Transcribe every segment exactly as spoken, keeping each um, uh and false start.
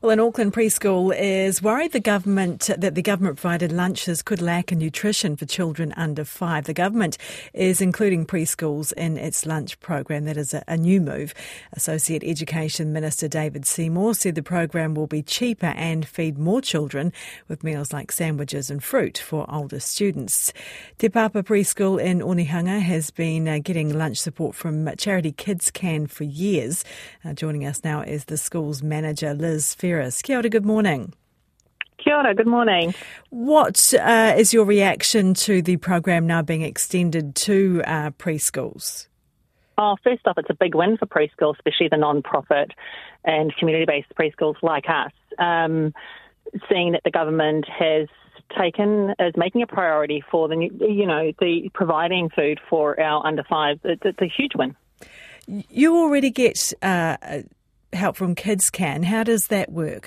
Well, an Auckland preschool is worried the government that the government-provided lunches could lack in nutrition for children under five. The government is including preschools in its lunch program. That is a, a new move. Associate Education Minister David Seymour said the program will be cheaper and feed more children with meals like sandwiches and fruit for older students. Te Papa Preschool in Onehunga has been uh, getting lunch support from charity Kids Can for years. Uh, joining us now is the school's manager, Liz Ferris. Kia ora, good morning. Kia ora, good morning. What uh, is your reaction to the program now being extended to uh, preschools? Oh, first off, it's a big win for preschools, especially the non-profit and community-based preschools like us. Um, seeing that the government has taken as making a priority for the, you know, the providing food for our under fives, it's, it's a huge win. You already get uh, help from Kids Can. How does that work?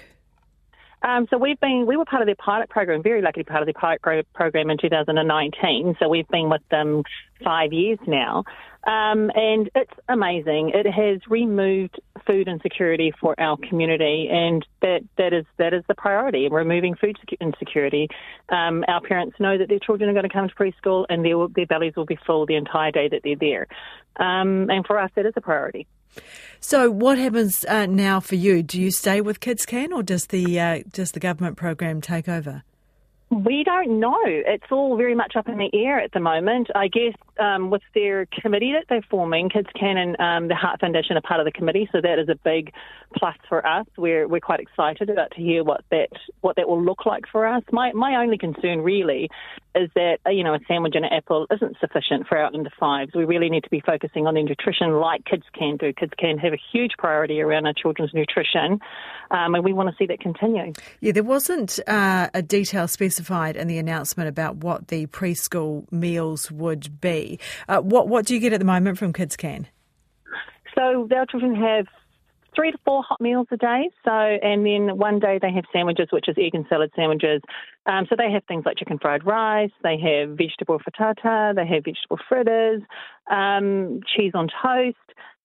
Um, so we've been, we were part of their pilot program, very lucky part of their pilot program in two thousand nineteen. So we've been with them five years now. Um, and it's amazing. It has removed food insecurity for our community, and that, that is that is the priority, removing food insecurity. Um, our parents know that their children are going to come to preschool and their, their bellies will be full the entire day that they're there. Um, and for us, that is a priority. So what happens uh, now for you? Do you stay with Kids Can, or does the, uh, does the government program take over? We don't know. It's all very much up in the air at the moment. I guess um, with their committee that they're forming, Kids Can and um, the Heart Foundation are part of the committee, so that is a big plus for us. We're we're quite excited about to hear what that what that will look like for us. My my only concern really is that you know a sandwich and an apple isn't sufficient for our under fives. We really need to be focusing on their nutrition like Kids Can do. Kids Can have a huge priority around our children's nutrition, um, and we want to see that continue. Yeah, there wasn't uh, a detail specified in the announcement about what the preschool meals would be. Uh, what what do you get at the moment from Kids Can? So our children have three to four hot meals a day. So, and then one day they have sandwiches, which is egg and salad sandwiches. Um, so they have things like chicken fried rice, they have vegetable frittata, they have vegetable fritters, um, cheese on toast.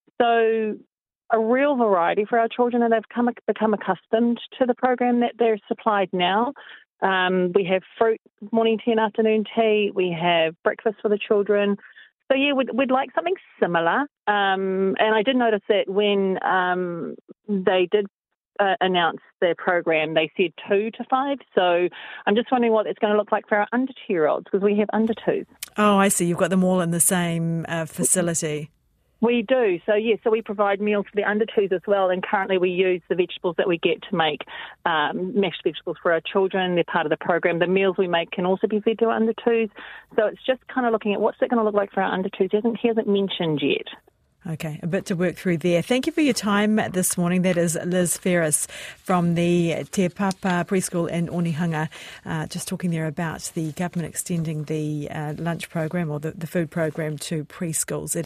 So a real variety for our children, and they've come, become accustomed to the program that they're supplied now. Um, we have fruit, morning tea and afternoon tea. We have breakfast for the children. So, yeah, we'd, we'd like something similar. Um, and I did notice that when um, they did uh, announce their program, they said two to five. So I'm just wondering what it's going to look like for our under two-year-olds, because we have under twos. Oh, I see. You've got them all in the same uh, facility. We do. So, yes, yeah, so we provide meals for the under twos as well, and currently we use the vegetables that we get to make um, mashed vegetables for our children. They're part of the program. The meals we make can also be fed to our under twos. So it's just kind of looking at what's that going to look like for our under twos. He hasn't, he hasn't mentioned yet. Okay, a bit to work through there. Thank you for your time this morning. That is Liz Ferris from the Te Papa Preschool in Onehunga, uh, just talking there about the government extending the uh, lunch program or the, the food program to preschools.